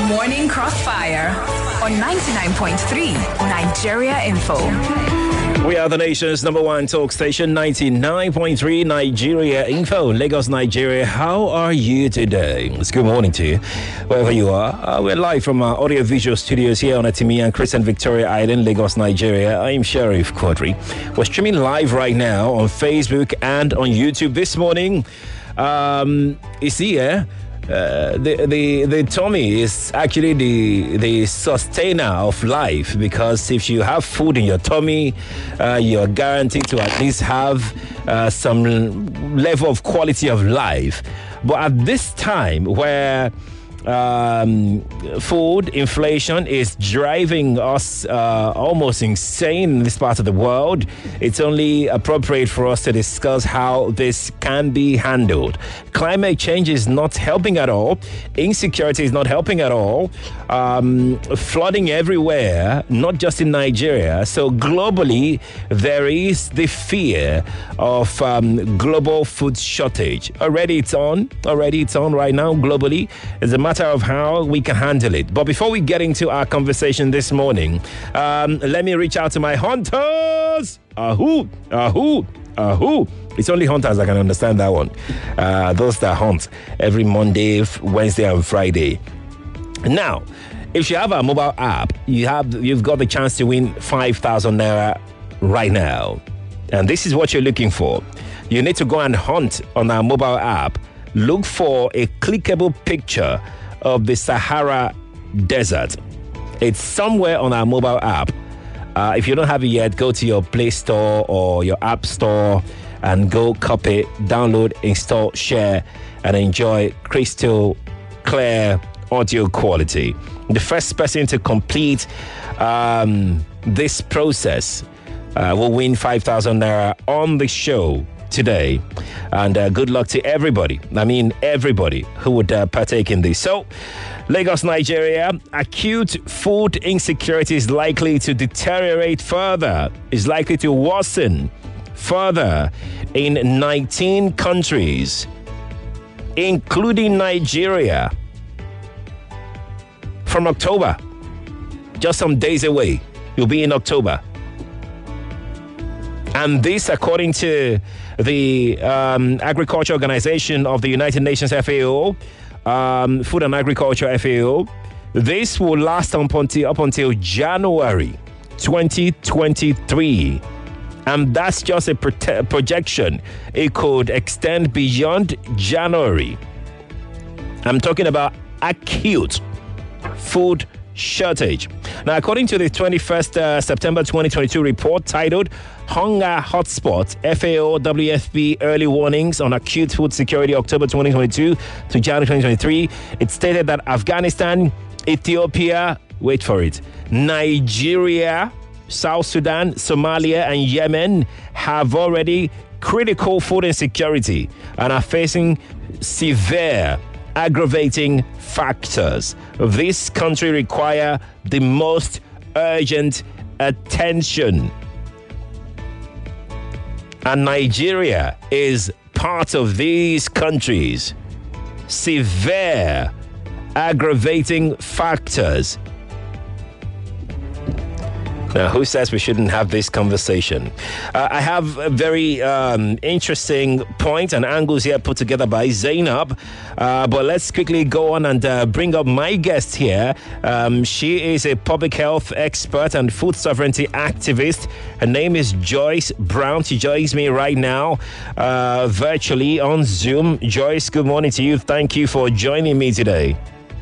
Morning Crossfire on 99.3 Nigeria Info. We are the nation's number one talk station, 99.3 Nigeria Info, Lagos, Nigeria. How are you today? It's good morning to you, wherever you are. We're live from our audio-visual studios here on Atimi and Chris and Victoria Island, Lagos, Nigeria. I'm Sheriff Quadri. We're streaming live right now on Facebook and on YouTube this morning. You see here, the tummy is actually the sustainer of life, because if you have food in your tummy, you're guaranteed to at least have some level of quality of life. But at this time where food inflation is driving us almost insane in this part of the world, it's only appropriate for us to discuss how this can be handled. Climate change is not helping at all. Insecurity is not helping at all. Flooding everywhere, not just in Nigeria. So globally, there is the fear of global food shortage. Already it's on right now globally. It's a matter of how we can handle it. But before we get into our conversation this morning, let me reach out to my hunters. Ahoo. It's only hunters that can understand that one. Those that hunt every Monday, Wednesday, and Friday. Now, if you have a mobile app, you've got the chance to win 5,000 naira right now. And this is what you're looking for. You need to go and hunt on our mobile app. Look for a clickable picture of the Sahara Desert. It's somewhere on our mobile app. If you don't have it yet, go to your Play Store or your App Store and go copy, download, install, share, and enjoy crystal clear audio quality. The first person to complete this process will win 5,000 naira on the show today. And good luck to everybody. I mean, everybody who would partake in this. So, Lagos, Nigeria, acute food insecurity is likely to deteriorate further, is likely to worsen further in 19 countries, including Nigeria. From October, just some days away, you'll be in October. And this, according to the Agriculture Organization of the United Nations, FAO, Food and Agriculture, FAO, this will last up until January 2023. And that's just a projection. It could extend beyond January. I'm talking about acute food shortage. Now, according to the 21st September 2022 report titled Hunger Hotspot, FAO WFP Early Warnings on Acute Food Security, October 2022 to January 2023, it stated that Afghanistan, Ethiopia, wait for it, Nigeria, South Sudan, Somalia, and Yemen have already critical food insecurity and are facing severe aggravating factors. This country require the most urgent attention. And Nigeria is part of these countries. Severe aggravating factors. Now, who says we shouldn't have this conversation? I have a very interesting point and angles here put together by Zainab. But let's quickly go on and bring up my guest here. She is a public health expert and food sovereignty activist. Her name is Joyce Brown. She joins me right now virtually on Zoom. Joyce, good morning to you. Thank you for joining me today.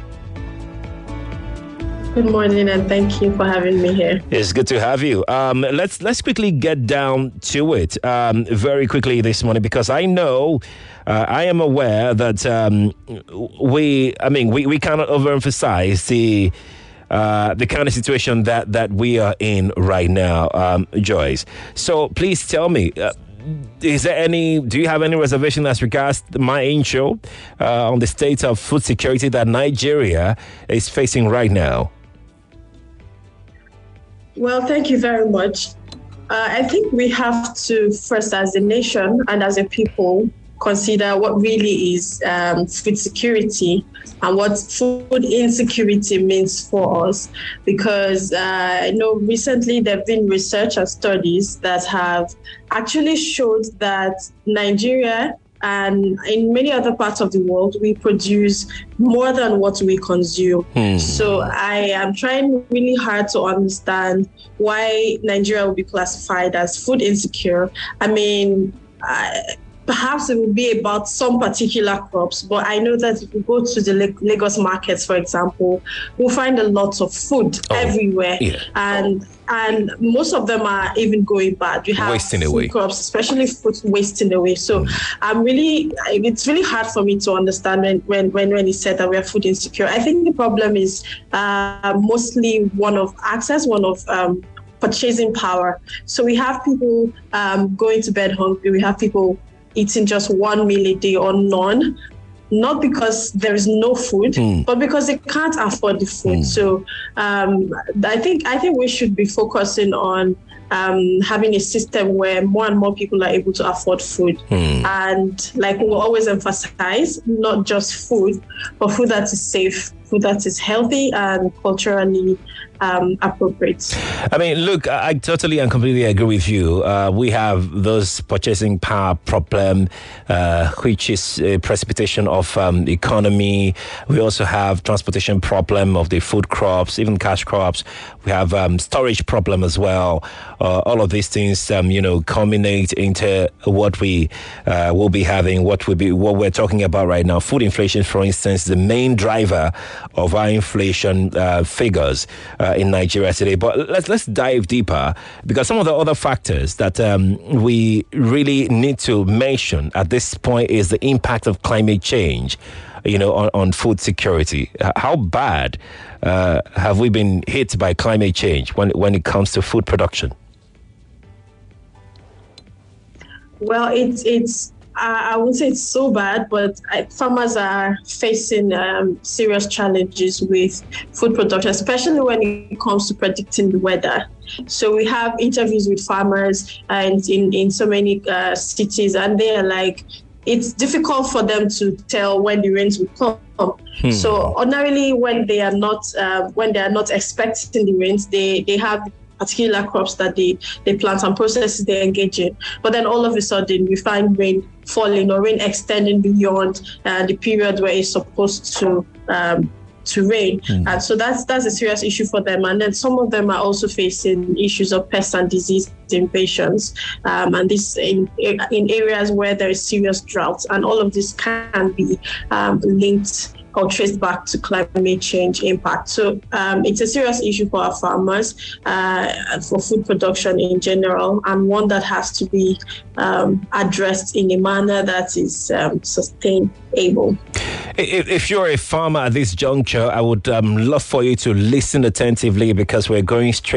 Good morning, and thank you for having me here. It's good to have you. Let's quickly get down to it very quickly this morning, because I know I am aware that we cannot overemphasize the kind of situation that we are in right now, Joyce. So please tell me. Do you have any reservation as regards my intro on the state of food security that Nigeria is facing right now? Well, thank you very much. I think we have to first, as a nation and as a people, consider what really is food security and what food insecurity means for us. Because I know recently there have been research and studies that have actually showed that Nigeria and in many other parts of the world, we produce more than what we consume. So I am trying really hard to understand why Nigeria will be classified as food insecure. I mean, perhaps it will be about some particular crops, but I know that if we go to the Lagos markets, for example, we'll find a lot of food everywhere. Yeah. And most of them are even going bad. You have wasting food away. Crops, especially food wasting away. So it's really hard for me to understand when he said that we are food insecure. I think the problem is mostly one of access, one of purchasing power. So we have people going to bed hungry. We have people eating just one meal a day or none, not because there is no food, but because they can't afford the food. So I think we should be focusing on having a system where more and more people are able to afford food. And like we'll always emphasize, not just food, but food that is safe, food that is healthy and culturally appropriate. I mean, look, I totally and completely agree with you. We have those purchasing power problem, which is a precipitation of economy. We also have transportation problem of the food crops, even cash crops. We have storage problem as well. All of these things, culminate into what we will be having, what we're talking about right now. Food inflation, for instance, the main driver of our inflation figures in Nigeria today. But let's dive deeper, because some of the other factors that we really need to mention at this point is the impact of climate change, on food security. How bad have we been hit by climate change when it comes to food production? Well, it's I wouldn't say it's so bad, but farmers are facing serious challenges with food production, especially when it comes to predicting the weather. So we have interviews with farmers in so many cities, and they are like, it's difficult for them to tell when the rains will come. So ordinarily, when they are not expecting the rains, they have particular crops that they plant and processes they engage in. But then all of a sudden we find rain falling or rain extending beyond the period where it's supposed to rain. And so that's a serious issue for them. And then some of them are also facing issues of pest and disease invasions. And this in areas where there is serious drought. And all of this can be linked or traced back to climate change impact. So it's a serious issue for our farmers, for food production in general, and one that has to be addressed in a manner that is sustainable. If you're a farmer at this juncture, I would love for you to listen attentively, because we're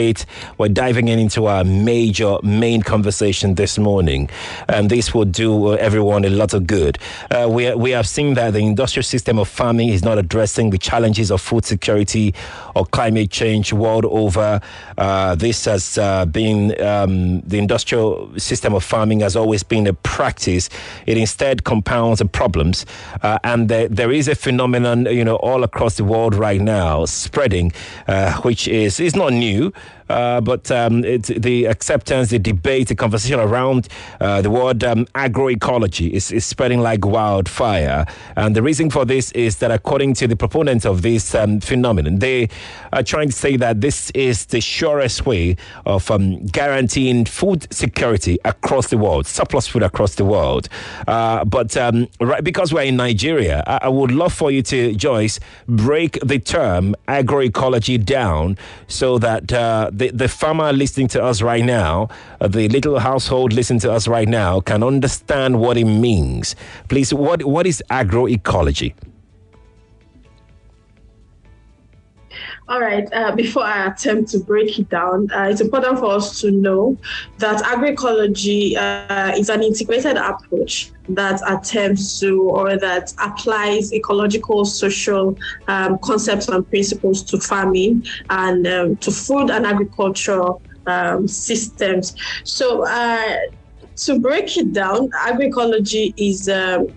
diving into our main conversation this morning. And this will do everyone a lot of good. We have seen that the industrial system of farming is not addressing the challenges of food security or climate change world over. This has been the industrial system of farming has always been a practice. It instead compounds the problems, and there is a phenomenon, all across the world right now spreading, which is not new. But it's the acceptance, the debate, the conversation around the word agroecology is spreading like wildfire. And the reason for this is that, according to the proponents of this phenomenon, they are trying to say that this is the surest way of guaranteeing food security across the world, surplus food across the world. But right, because we're in Nigeria, I would love for you to, Joyce, break the term agroecology down so that the farmer listening to us right now, the little household listening to us right now, can understand what it means. Please, what is agroecology? All right. Before I attempt to break it down, it's important for us to know that agroecology is an integrated approach that attempts to, or that applies ecological, social concepts and principles to farming and to food and agricultural systems. So to break it down, agroecology is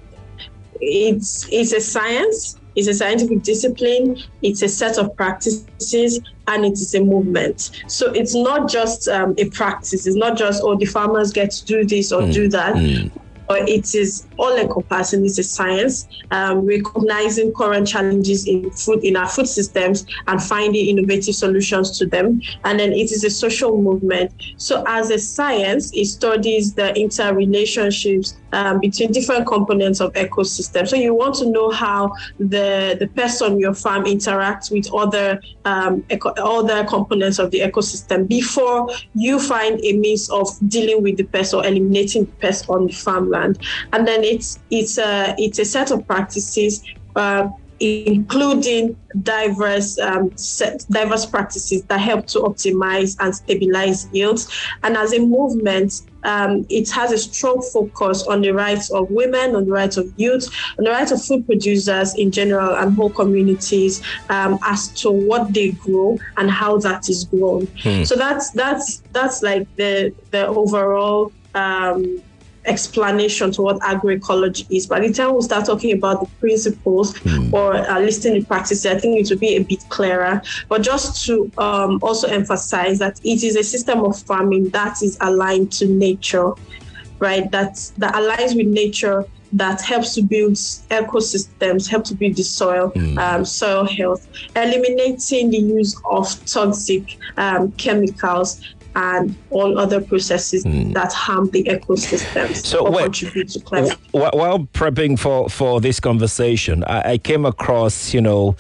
it's a science. It's a scientific discipline, it's a set of practices, and it is a movement. So it's not just a practice. It's not just, the farmers get to do this or do that. But it is all-encompassing. It's a science, recognizing current challenges in our food systems and finding innovative solutions to them. And then it is a social movement. So as a science, it studies the interrelationships between different components of ecosystems. So you want to know how the pest on your farm interacts with other components of the ecosystem before you find a means of dealing with the pest or eliminating the pest on the farmland. And then it's a set of practices, including diverse practices that help to optimize and stabilize yields. And as a movement, it has a strong focus on the rights of women, on the rights of youth, on the rights of food producers in general and whole communities as to what they grow and how that is grown. So that's like the overall explanation to what agroecology is. By the time we start talking about the principles or listing the practices, I think it will be a bit clearer. But just to also emphasize that it is a system of farming that is aligned to nature, right? That aligns with nature, that helps to build ecosystems, help to build the soil, soil health, eliminating the use of toxic chemicals and all other processes that harm the ecosystems or contribute to climate. While prepping for this conversation, I came across, a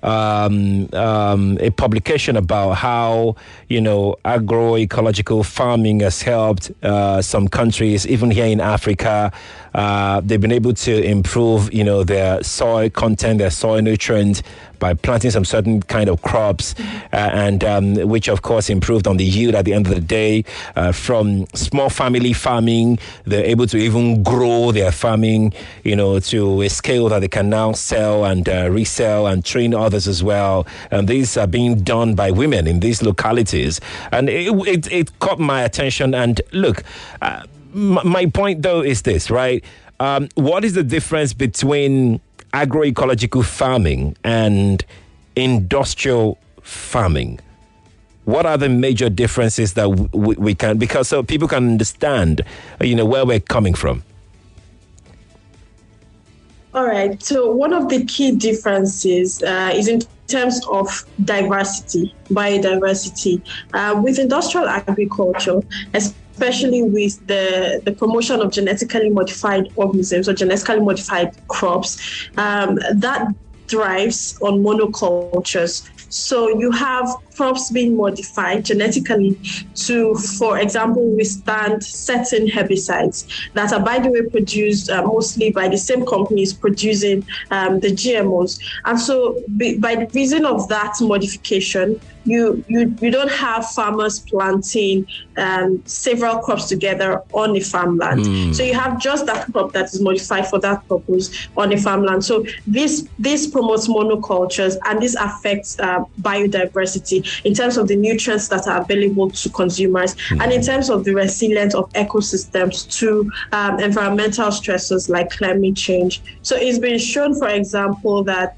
publication about how, agroecological farming has helped some countries, even here in Africa. They've been able to improve, their soil content, their soil nutrients by planting some certain kind of crops, and which, of course, improved on the yield at the end of the day. From small family farming, they're able to even grow their farming, to a scale that they can now sell and resell and train others as well. And these are being done by women in these localities. And it caught my attention. And look, my point, though, is this, right? What is the difference between agroecological farming and industrial farming? What are the major differences that we can, because so people can understand, where we're coming from? All right. So one of the key differences is in terms of diversity, biodiversity. With industrial agriculture, especially with the promotion of genetically modified organisms or genetically modified crops, that thrives on monocultures. So you have crops being modified genetically to, for example, withstand certain herbicides that are, by the way, produced mostly by the same companies producing the GMOs. And so by the reason of that modification, you don't have farmers planting several crops together on a farmland. So you have just that crop that is modified for that purpose on a farmland. So this promotes monocultures, and this affects biodiversity in terms of the nutrients that are available to consumers and in terms of the resilience of ecosystems to environmental stressors like climate change. So it's been shown, for example, that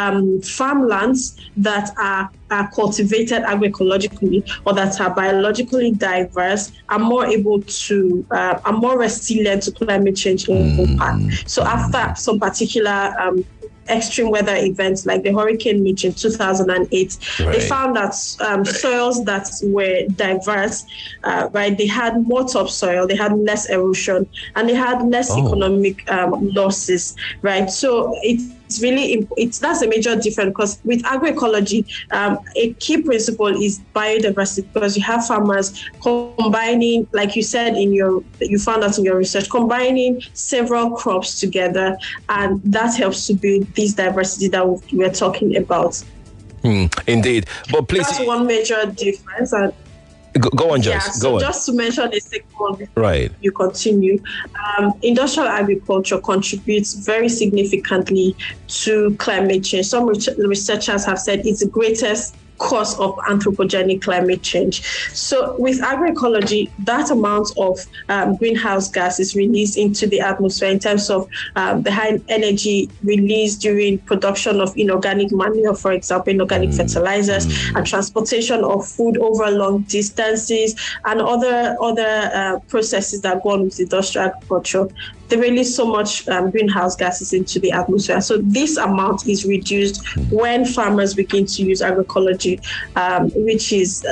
farmlands that are cultivated agroecologically or that are biologically diverse are more able to, are more resilient to climate change impact. So after some particular extreme weather events like the Hurricane Mitch in 2008, they found that soils that were diverse, they had more topsoil, they had less erosion, and they had less economic losses, right? So it's really, that's a major difference, because with agroecology, a key principle is biodiversity, because you have farmers combining, like you said you found out in your research, combining several crops together, and that helps to build this diversity that we're talking about. Indeed. But please, that's one major difference. And Go on, Joyce. Go on. Just to mention a second one, right? You continue. Industrial agriculture contributes very significantly to climate change. Some researchers have said it's the greatest cause of anthropogenic climate change. So with agroecology, that amount of greenhouse gas is released into the atmosphere in terms of the high energy released during production of inorganic manure, for example, inorganic fertilizers, and transportation of food over long distances, and other processes that go on with industrial agriculture. They release so much greenhouse gases into the atmosphere. So this amount is reduced when farmers begin to use agroecology, which is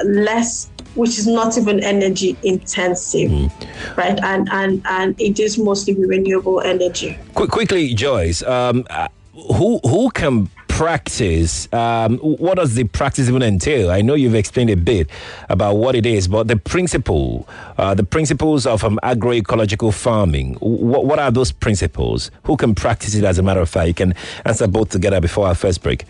not even energy intensive, right? And it is mostly renewable energy. Quickly, Joyce, who can practice? What does the practice even entail? I know you've explained a bit about what it is, but the principles of agroecological farming, what are those principles? Who can practice it, as a matter of fact? You can answer both together before our first break.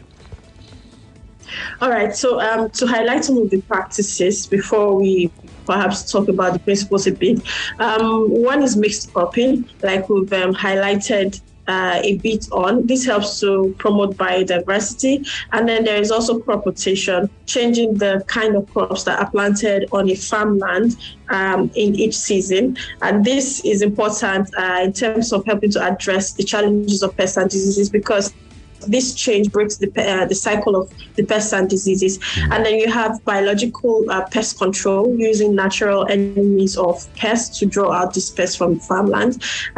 All right, so to highlight some of the practices before we perhaps talk about the principles a bit, one is mixed cropping, like we've highlighted a bit on. This helps to promote biodiversity. And then there is also crop rotation, changing the kind of crops that are planted on a farmland in each season. And this is important in terms of helping to address the challenges of pests and diseases, because this change breaks the cycle of the pests and diseases. And then you have biological pest control, using natural enemies of pests to draw out these pests from farmland.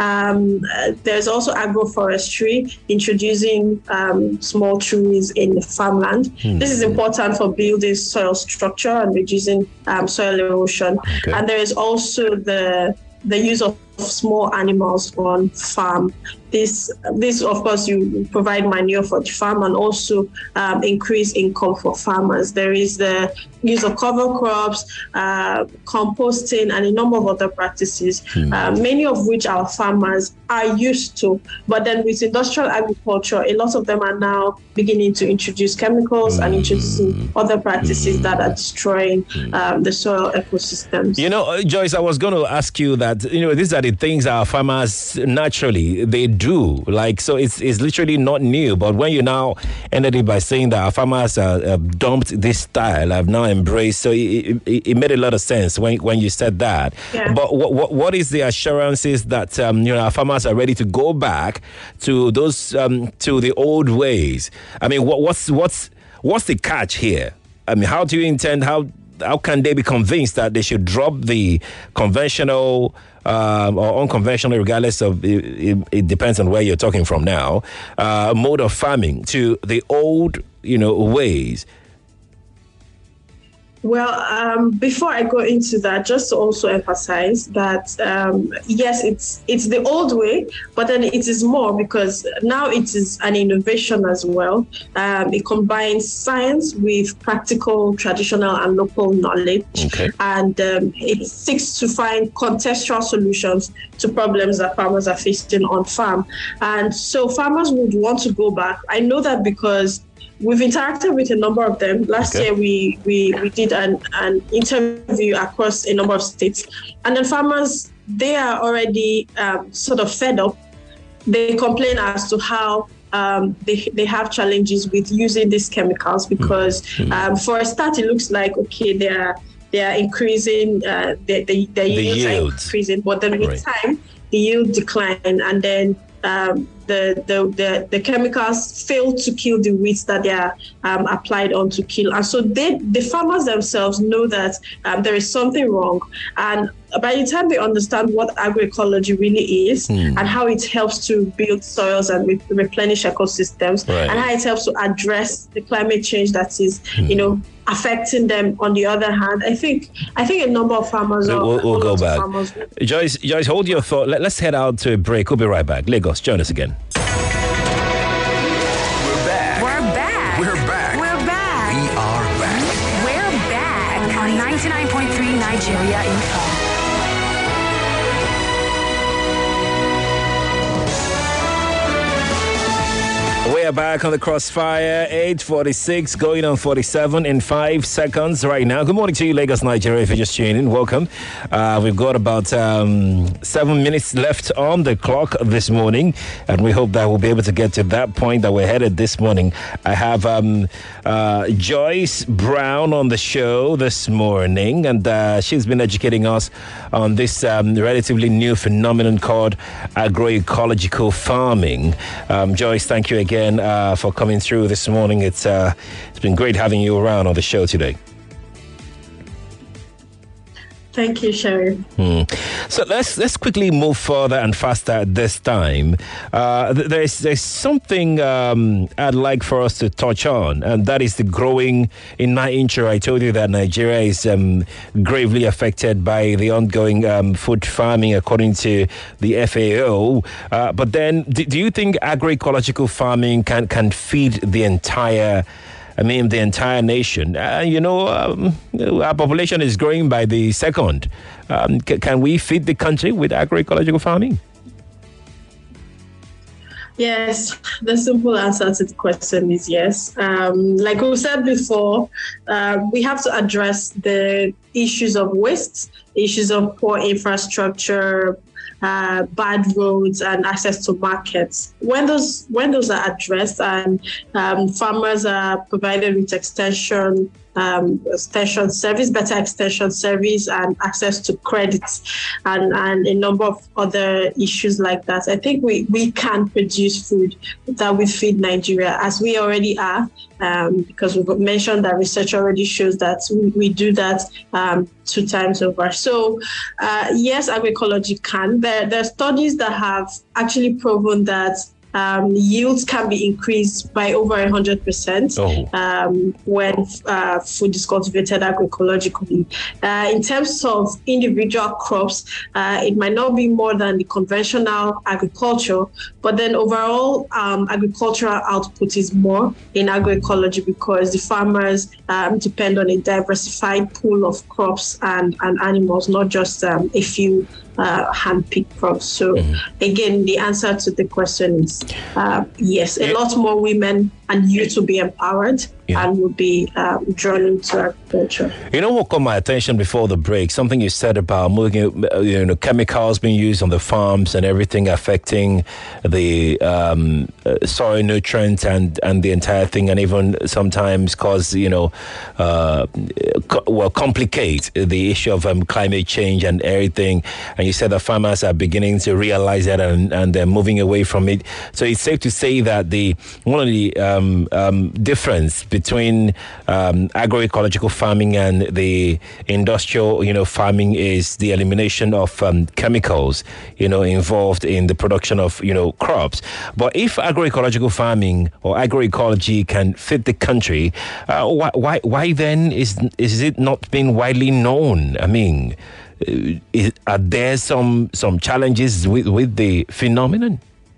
There's also agroforestry, introducing small trees in the farmland. This is important for building soil structure and reducing soil erosion. Okay. And there is also the use of small animals on farm. This of course, you provide manure for the farm and also increase income for farmers. There is the use of cover crops, composting, and a number of other practices, many of which our farmers are used to. But then with industrial agriculture, a lot of them are now beginning to introduce chemicals and introducing other practices that are destroying the soil ecosystems. Joyce, I was going to ask you that, these are the things our farmers naturally, they do. Like, so it's literally not new. But when you now ended it by saying that our farmers dumped this style, have now embraced, so it made a lot of sense when you said that. Yeah. But what is the assurances that our farmers are ready to go back to those to the old ways? I mean, what's the catch here? I mean, how do you intend, how can they be convinced that they should drop the conventional or unconventional, regardless of it depends on where you're talking from now, mode of farming to the old, ways? Well, before I go into that, just to also emphasize that, yes, it's the old way, but then it is more, because now it is an innovation as well. It combines science with practical, traditional, and local knowledge. Okay. And it seeks to find contextual solutions to problems that farmers are facing on farm. And so farmers would want to go back. I know that because we've interacted with a number of them. Last year, we did an interview across a number of states. And then farmers, they are already sort of fed up. They complain as to how they have challenges with using these chemicals because for a start, it looks like, okay, they are increasing, their yields are increasing. But then with time, the yield decline, and then the chemicals fail to kill the weeds that they are applied on to kill. And so the farmers themselves know that there is something wrong. And by the time they understand what agroecology really is and how it helps to build soils and replenish ecosystems, and how it helps to address the climate change that is, affecting them. On the other hand, I think a number of farmers we'll go back. Joyce, hold your thought. Let's head out to a break. We'll be right back. Lagos, join us again. We're back. We are back. We're back on 99.3 Nigeria Info. We are back on the crossfire. 8:46, going on 47 in 5 seconds right now. Good morning to you, Lagos, Nigeria. If you're just tuning in, welcome. We've got about 7 minutes left on the clock this morning, and we hope that we'll be able to get to that point that we're headed this morning. I have Joyce Brown on the show this morning, and she's been educating us on this relatively new phenomenon called agroecological farming. Joyce, thank you again for coming through this morning. It's been great having you around on the show today. Thank you, Sherry. So let's quickly move further and faster at this time. There's something I'd like for us to touch on, and that is the growing. In my intro, I told you that Nigeria is gravely affected by the ongoing food farming, according to the FAO. But then, do you think agroecological farming can feed the entire nation? Our population is growing by the second. Can we feed the country with agroecological farming? Yes, the simple answer to the question is yes. Like we said before, we have to address the issues of waste, issues of poor infrastructure, bad roads, and access to markets. When those are addressed and farmers are provided with extension service, better extension service, and access to credits, and a number of other issues like that, I think we can produce food that will feed Nigeria, as we already are, because we've mentioned that research already shows that we do that 2 times over. So yes, agroecology can. There are studies that have actually proven that yields can be increased by over 100% when food is cultivated agroecologically. In terms of individual crops, it might not be more than the conventional agriculture, but then overall agricultural output is more in agroecology because the farmers depend on a diversified pool of crops and animals, not just a few hand-picked crops. So again, the answer to the question is yes, a lot more women and youth will be empowered and will be drawn into agriculture. You know what caught my attention before the break? Something you said about moving, chemicals being used on the farms and everything affecting the soil nutrients and the entire thing, and even sometimes cause complicate the issue of climate change and everything. And you said that farmers are beginning to realize that and they're moving away from it. So it's safe to say that one of the difference between agroecological farming and the industrial, farming is the elimination of chemicals, involved in the production of, crops. But if agroecological farming or agroecology can fit the country, why then is it not being widely known? I mean, are there some challenges with the phenomenon?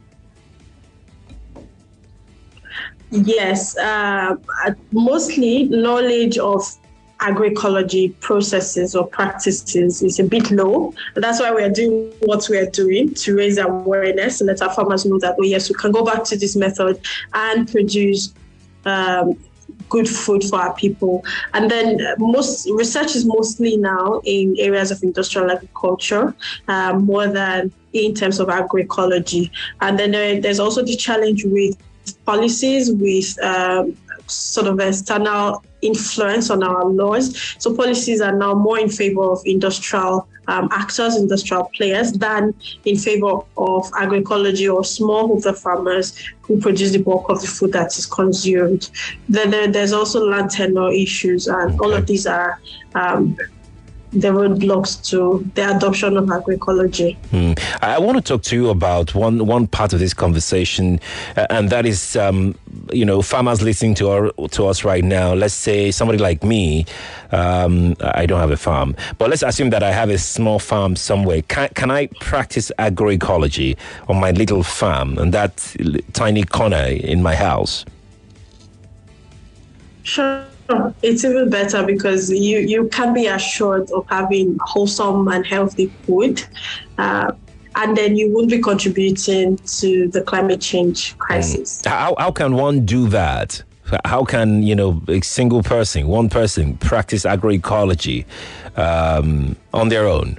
Yes, mostly knowledge of agroecology processes or practices is a bit low. That's why we are doing what we are doing, to raise awareness and let our farmers know that, yes, we can go back to this method and produce good food for our people. And then most research is mostly now in areas of industrial agriculture, more than in terms of agroecology. And then there's also the challenge with policies, with sort of external influence on our laws. So policies are now more in favor of industrial actors, industrial players, than in favor of agroecology or smallholder farmers who produce the bulk of the food that is consumed. Then there's also land tenure issues, and all of these are the roadblocks to the adoption of agroecology. I want to talk to you about one part of this conversation, and that is, farmers listening to us right now. Let's say somebody like me, I don't have a farm, but let's assume that I have a small farm somewhere. Can I practice agroecology on my little farm and that tiny corner in my house? Sure. It's even better because you can be assured of having wholesome and healthy food. and then you won't be contributing to the climate change crisis. How can one do that? How can, a single person, one person, practice agroecology on their own?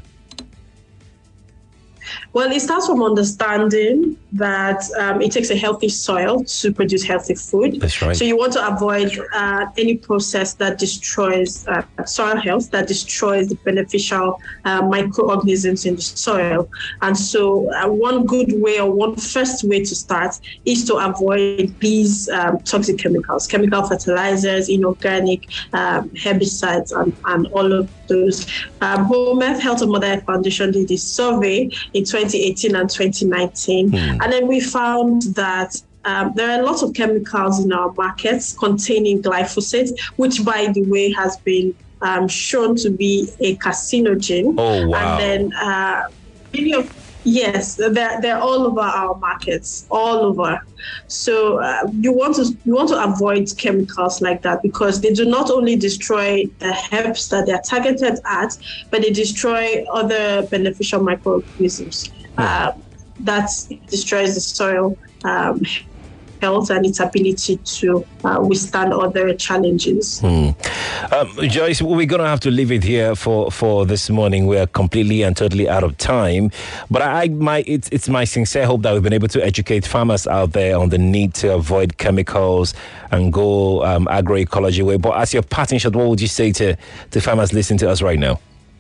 Well, it starts from understanding that it takes a healthy soil to produce healthy food. That's right. So you want to avoid any process that destroys soil health, that destroys the beneficial microorganisms in the soil. And so one good way, or one first way to start, is to avoid these toxic chemicals, chemical fertilizers, inorganic herbicides, and all of those. Home Health and Mother Earth Foundation did this survey in 2018 and 2019. And then we found that there are lots of chemicals in our markets containing glyphosate, which, by the way, has been shown to be a carcinogen. Oh, wow. And then yes, they're all over our markets, all over. So you want to avoid chemicals like that, because they do not only destroy the herbs that they're targeted at, but they destroy other beneficial microorganisms. That destroys the soil health and its ability to withstand other challenges. Joyce, we're going to have to leave it here for this morning. We are completely and totally out of time. But it's my sincere hope that we've been able to educate farmers out there on the need to avoid chemicals and go agroecology way. But as your parting shot, what would you say to farmers listening to us right now?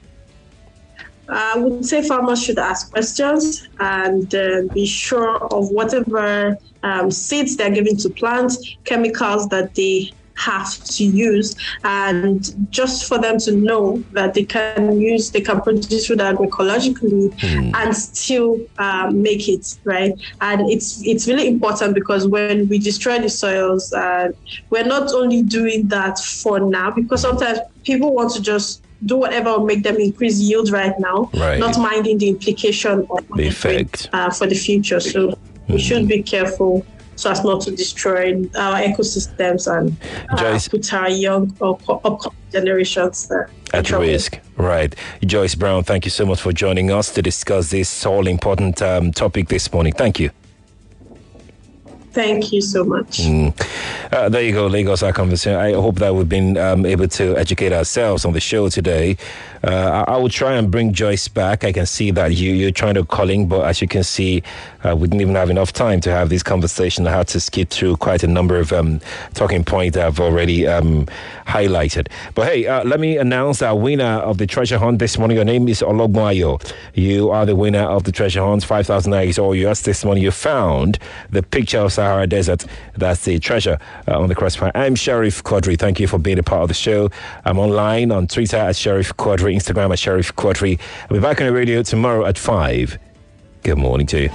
I would say farmers should ask questions and be sure of whatever seeds they're giving to plants, chemicals that they have to use, and just for them to know that they can produce food agroecologically and still make it, right? And it's really important, because when we destroy the soils, we're not only doing that for now, because sometimes people want to just do whatever will make them increase yield right now, not minding the implication of the effect for the future. So we should be careful so as not to destroy our ecosystems and put our young or upcoming generations at risk. Right. Joyce Brown, thank you so much for joining us to discuss this all important topic this morning. Thank you. Thank you so much. There you go, Lagos, our conversation. I hope that we've been able to educate ourselves on the show today. I will try and bring Joyce back. I can see that you're trying to call in, but as you can see, we didn't even have enough time to have this conversation. I had to skip through quite a number of talking points I've already highlighted. But hey, let me announce our winner of the treasure hunt this morning. Your name is Ologmayo. You are the winner of the treasure hunt. 5,000 naira is all yours this morning. You found the picture of Sahara Desert. That's the treasure on the crossfire. I'm Sheriff Quadri. Thank you for being a part of the show. I'm online on Twitter at Sheriff Quadri, Instagram at Sheriff Quadri. I'll be back on the radio tomorrow at 5. Good morning to you.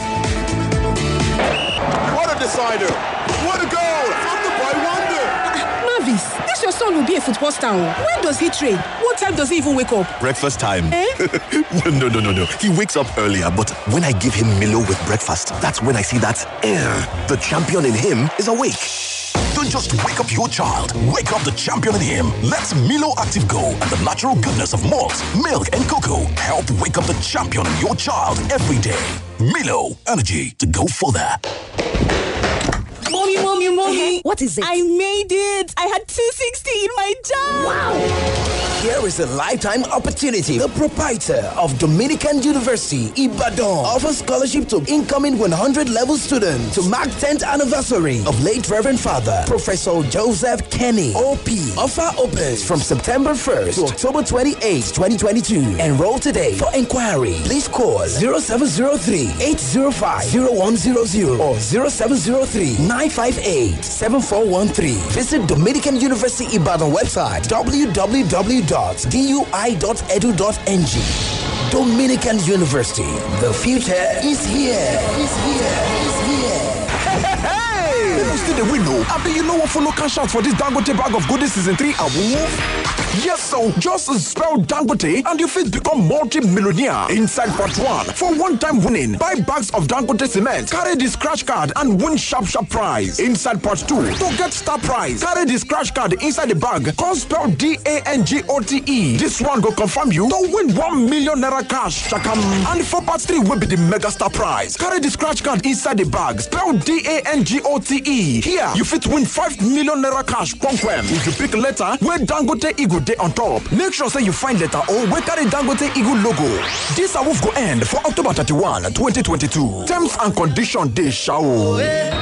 What a decider! What a goal! From the boy wonder! Mavis, this your son will be a football star. When does he train? What time does he even wake up? Breakfast time. No. He wakes up earlier, but when I give him Milo with breakfast, that's when I see that the champion in him is awake. Don't just wake up your child. Wake up the champion in him. Let Milo Active Go and the natural goodness of malt, milk, and cocoa help wake up the champion in your child every day. Milo, energy to go further. Mommy. What is it? I made it. I had 260 in my job. Wow. Here is a lifetime opportunity. The proprietor of Dominican University, Ibadan, offers scholarship to incoming 100 level students to mark 10th anniversary of late Reverend Father, Professor Joseph Kenny, OP. Offer opens from September 1st to October 28, 2022. Enroll today. For inquiry, please call 0703-805-0100 or 0703-958-7413. Visit Dominican University Ibadan website www.dui.edu.ng. Dominican University. The future is here. Hey! People still the window. I bet you know what follow cash out for this Dangote bag of goodies season 3 and woof. Yes, so just spell Dangote and you fit become multi-millionaire. Inside part 1, for one-time winning, buy bags of Dangote cement, carry the scratch card and win sharp prize. Inside part 2, to get star prize, carry the scratch card inside the bag, come spell DANGOTE. This one go confirm you to win 1 million naira cash. Chakam. And for part 3 will be the mega star prize. Carry the scratch card inside the bag, spell DANGOTE. Here, you fit win 5 million naira cash. If you pick a letter where Dangote Eagle day on top, make sure say you find letter O where carry Dangote Eagle logo. This awoof go end for October 31, 2022. Terms and conditions dey show.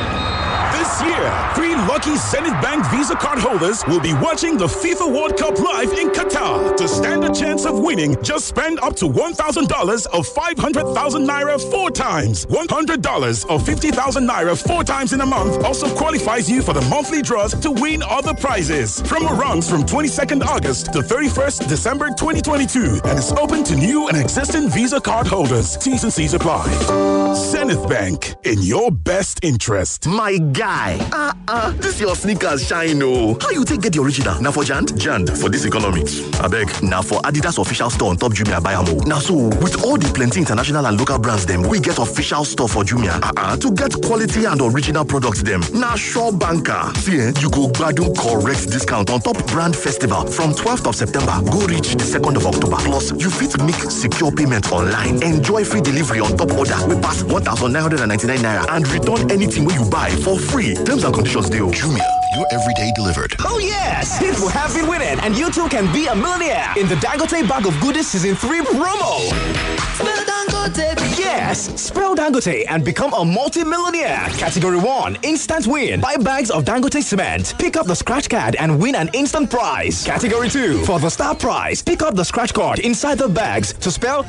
This year, 3 lucky Zenith Bank Visa card holders will be watching the FIFA World Cup live in Qatar. To stand a chance of winning, just spend up to $1,000 of 500,000 naira 4 times. $100 of 50,000 naira 4 times in a month also qualifies you for the monthly draws to win other prizes. Promo runs from 22nd August to 31st December 2022 and is open to new and existing Visa card holders. T's and C's apply. Zenith Bank, in your best interest. My guy, this your sneakers shine oh. How you take get the original? Now for Jand for this economy. Abeg, now for Adidas official store on top Jumia buy am. Now so, with all the plenty international and local brands them, we get official store for Jumia. To get quality and original products them. Now sure banker. See, you go gbadun correct discount on top brand festival from 12th of September. Go reach the 2nd of October. Plus, you fit make secure payment online. Enjoy free delivery on top order. We pass 1,999 naira and return anything when you buy for free. Terms and conditions deal. Jumia, your everyday delivered. Oh yes, people have been winning and you too can be a millionaire in the Dangote Bag of Goodies Season 3 promo. Spell Dangote. Yes, spell Dangote and become a multi-millionaire. Category 1, instant win. Buy bags of Dangote cement. Pick up the scratch card and win an instant prize. Category 2, for the star prize, pick up the scratch card inside the bags to spell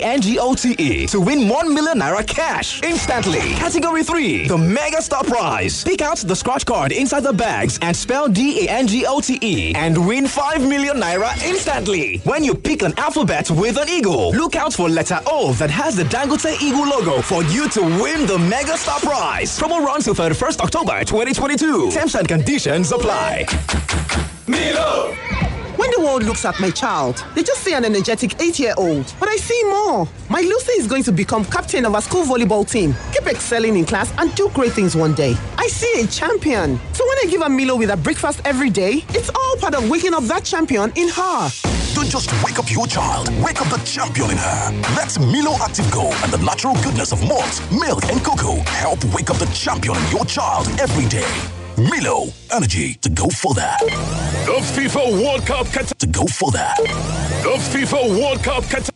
DANGOTE to win 1 million naira cash instantly. Category 3, the mega star prize. Pick out the scratch card inside the bags and spell DANGOTE and win 5 million naira instantly. When you pick an alphabet with an eagle, look out for letter O that has the Dangote Eagle logo for you to win the mega star prize. Promo runs till 31st October 2022. Terms and conditions apply. Milo! When the world looks at my child, they just see an energetic 8-year-old. But I see more. My Lucy is going to become captain of our school volleyball team, keep excelling in class, and do great things one day. I see a champion. So when I give her Milo with her breakfast every day, it's all part of waking up that champion in her. Don't just wake up your child, wake up the champion in her. Let Milo Active Go and the natural goodness of malt, milk, and cocoa help wake up the champion in your child every day. Milo, energy to go for that. The FIFA World Cup to go for that. The FIFA World Cup